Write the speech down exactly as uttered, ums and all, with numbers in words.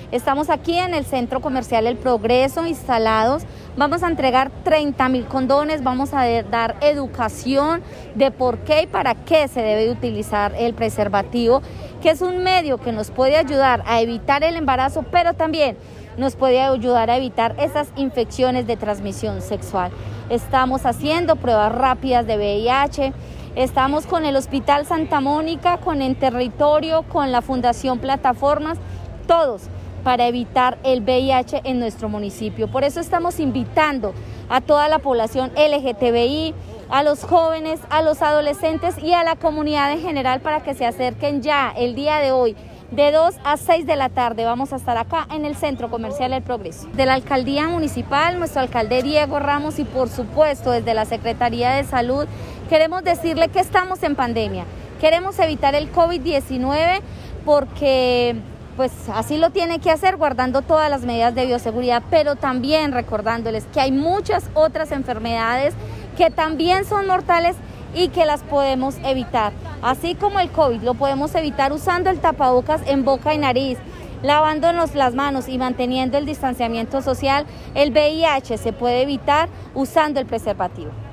Estamos aquí en el Centro Comercial El Progreso instalados. Vamos a entregar treinta mil condones, vamos a dar educación de por qué y para qué se debe utilizar el preservativo, que es un medio que nos puede ayudar a evitar el embarazo, pero también nos puede ayudar a evitar esas infecciones de transmisión sexual. Estamos haciendo pruebas rápidas de V I H, estamos con el Hospital Santa Mónica, con el territorio, con la Fundación Plataformas, todos para evitar el V I H en nuestro municipio. Por eso estamos invitando a toda la población L G T B I, a los jóvenes, a los adolescentes y a la comunidad en general para que se acerquen ya el día de hoy. De dos a seis de la tarde vamos a estar acá en el Centro Comercial El Progreso. De la Alcaldía Municipal, nuestro alcalde Diego Ramos y por supuesto desde la Secretaría de Salud, queremos decirle que estamos en pandemia. Queremos evitar el COVID diecinueve porque pues así lo tiene que hacer guardando todas las medidas de bioseguridad, pero también recordándoles que hay muchas otras enfermedades que también son mortales y que las podemos evitar. Así como el COVID lo podemos evitar usando el tapabocas en boca y nariz, lavándonos las manos y manteniendo el distanciamiento social, el V I H se puede evitar usando el preservativo.